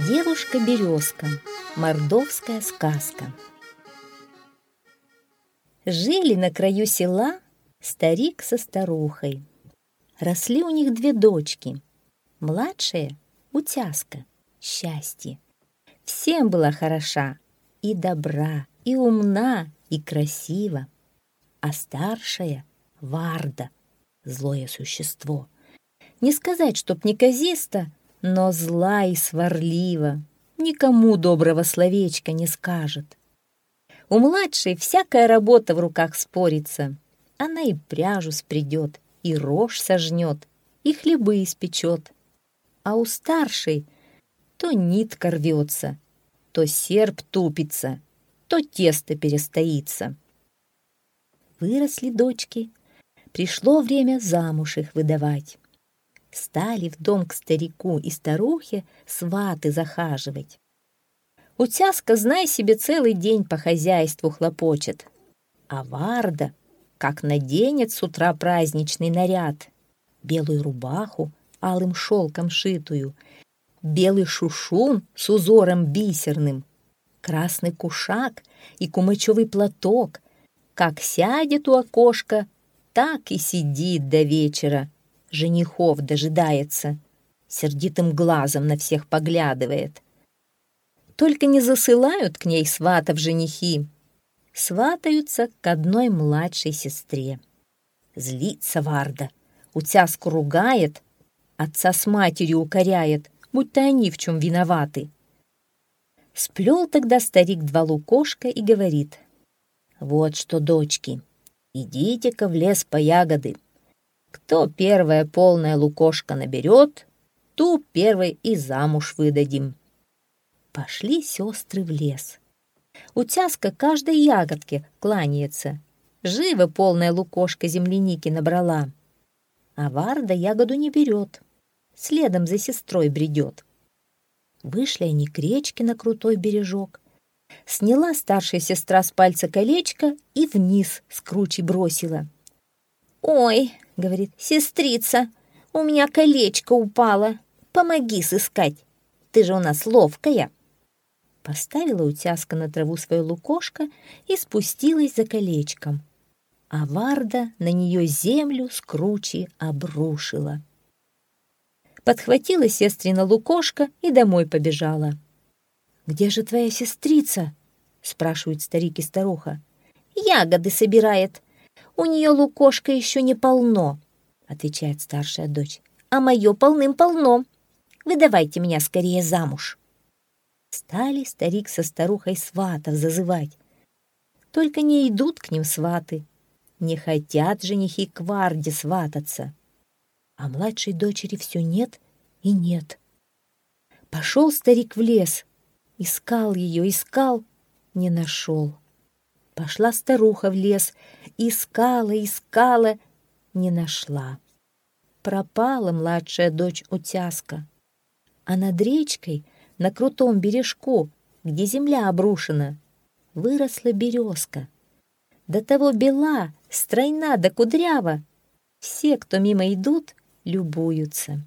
Девушка-березка. Мордовская сказка. Жили на краю села старик со старухой. Росли у них две дочки. Младшая — Утяска, счастье. Всем была хороша, и добра, и умна, и красива. А старшая — Варда, злое существо. Не сказать, чтоб неказиста, но зла и сварлива, никому доброго словечка не скажет. У младшей всякая работа в руках спорится. Она и пряжу спрядет, и рожь сожнет, и хлебы испечет. А у старшей то нитка рвется, то серп тупится, то тесто перестоится. Выросли дочки, пришло время замуж их выдавать. Стали в дом к старику и старухе сваты захаживать. Утяска, знай себе, целый день по хозяйству хлопочет. А Варда, как наденет с утра праздничный наряд, белую рубаху алым шелком шитую, белый шушун с узором бисерным, красный кушак и кумачевый платок, как сядет у окошка, так и сидит до вечера, женихов дожидается, сердитым глазом на всех поглядывает. Только не засылают к ней сватов женихи, сватаются к одной младшей сестре. Злится Варда, Утяску ругает, отца с матерью укоряет, будто они в чем виноваты. Сплел тогда старик два лукошка и говорит: «Вот что, дочки, идите-ка в лес по ягоды. Кто первое полное лукошко наберет, ту первой и замуж выдадим». Пошли сестры в лес. Утяска каждой ягодке кланяется. Живо полное лукошко земляники набрала. А Варда ягоду не берет, следом за сестрой бредет. Вышли они к речке на крутой бережок. Сняла старшая сестра с пальца колечко и вниз с кручи бросила. «Ой, — говорит, — сестрица, у меня колечко упало, помоги сыскать, ты же у нас ловкая». Поставила Утяска на траву свое лукошко и спустилась за колечком, а Варда на нее землю с кручи обрушила. Подхватила сестрина лукошко и домой побежала. «Где же твоя сестрица?» — спрашивают старик и старуха. «Ягоды собирает. У нее лукошко еще не полно», — отвечает старшая дочь. «А мое полным-полно. Выдавайте меня скорее замуж». Стали старик со старухой сватов зазывать. Только не идут к ним сваты. Не хотят женихи к Варде свататься. А младшей дочери все нет и нет. Пошел старик в лес. Искал ее, искал, не нашел. Пошла старуха в лес. Искала, искала, не нашла. Пропала младшая дочь Утяска. А над речкой, на крутом бережку, где земля обрушена, выросла березка. До того бела, стройна да кудрява. Все, кто мимо идут, любуются.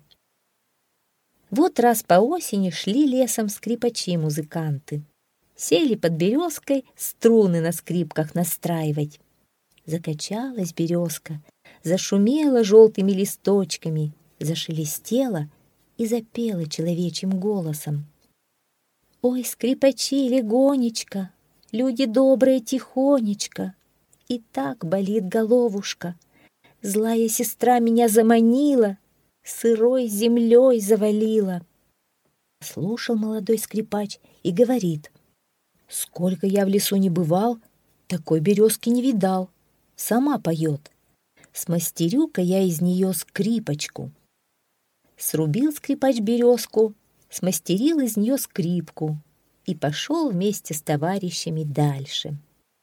Вот раз по осени шли лесом скрипачи-музыканты. Сели под березкой струны на скрипках настраивать. Закачалась березка, зашумела желтыми листочками, зашелестела и запела человечьим голосом. «Ой, скрипачи, легонечко, люди добрые, тихонечко, и так болит головушка. Злая сестра меня заманила, сырой землей завалила». Слушал молодой скрипач и говорит: «Сколько я в лесу не бывал, такой березки не видал. Сама поет. Смастерю-ка я из нее скрипочку». Срубил скрипач березку, смастерил из нее скрипку и пошел вместе с товарищами дальше.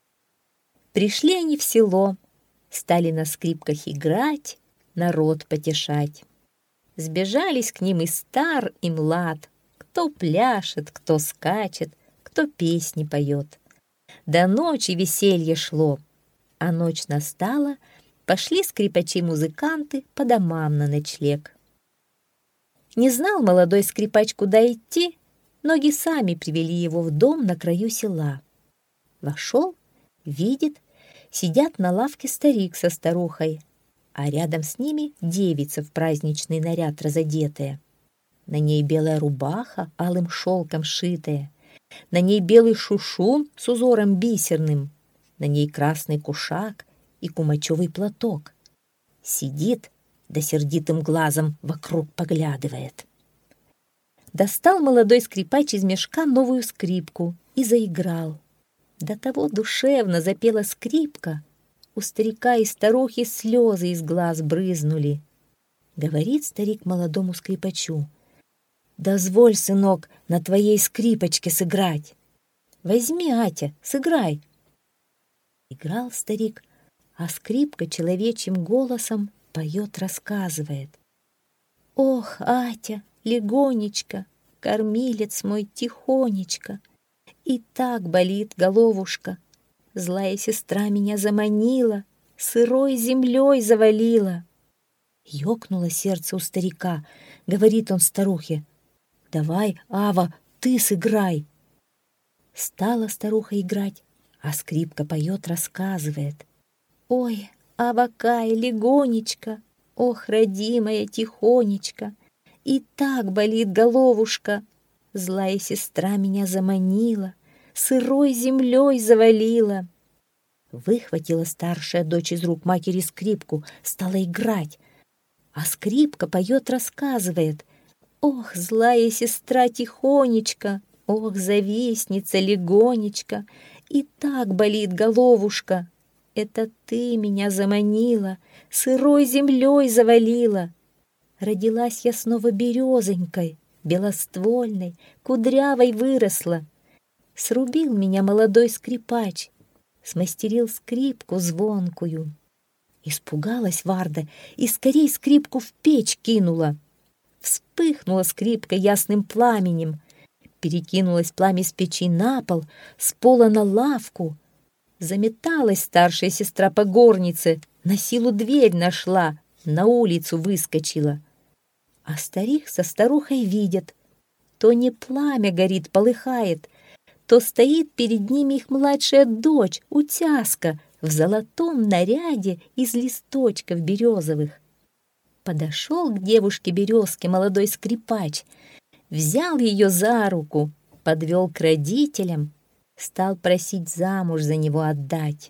Пришли они в село, стали на скрипках играть, народ потешать. Сбежались к ним и стар, и млад, кто пляшет, кто скачет, кто песни поет. До ночи веселье шло, а ночь настала, пошли скрипачи-музыканты по домам на ночлег. Не знал молодой скрипач, куда идти, Ноги сами привели его в дом на краю села. Вошел, видит, сидят на лавке старик со старухой, а рядом с ними девица в праздничный наряд разодетая. На ней белая рубаха, алым шелком шитая, на ней белый шушун с узором бисерным, на ней красный кушак и кумачевый платок. Сидит, да сердитым глазом вокруг поглядывает. Достал молодой скрипач из мешка новую скрипку и заиграл. До того душевно запела скрипка, у старика и старухи слезы из глаз брызнули. Говорит старик молодому скрипачу: «Дозволь, сынок, на твоей скрипочке сыграть. Возьми, Атя, сыграй». Играл старик, а скрипка человечьим голосом поет, рассказывает: «Ох, Атя, легонечко, кормилец мой тихонечко, и так болит головушка. Злая сестра меня заманила, сырой землей завалила». Ёкнуло сердце у старика. Говорит он старухе: «Давай, Ава, ты сыграй». Стала старуха играть, а скрипка поет, рассказывает: «Ой, Авакай, легонечко, ох, родимая, тихонечко, и так болит головушка. Злая сестра меня заманила, сырой землей завалила». Выхватила старшая дочь из рук матери скрипку, стала играть, а скрипка поет, рассказывает: «Ох, злая сестра тихонечко, ох, завистница легонечко, и так болит головушка. Это ты меня заманила, сырой землей завалила. Родилась я снова березонькой, белоствольной, кудрявой выросла. Срубил меня молодой скрипач, смастерил скрипку звонкую». Испугалась Варда и скорей скрипку в печь кинула. Вспыхнула скрипка ясным пламенем, перекинулось пламя с печи на пол, с пола на лавку. Заметалась старшая сестра по горнице, на силу дверь нашла, на улицу выскочила. А старик со старухой видят: то не пламя горит, полыхает, то стоит перед ними их младшая дочь, Утяска, в золотом наряде из листочков березовых. Подошел к девушке березке молодой скрипач, взял ее за руку, подвел к родителям, стал просить замуж за него отдать.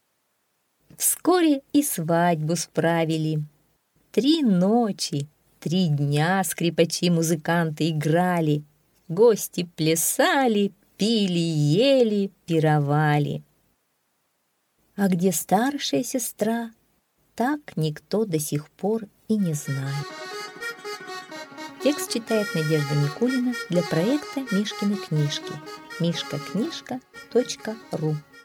Вскоре и свадьбу справили. 3 ночи, 3 дня скрипачи-музыканты играли, гости плясали, пили, ели, пировали. А где старшая сестра, так никто до сих пор и не знает. Текст читает Надежда Никулина для проекта «Мишкины книжки». mishkaknижка.ру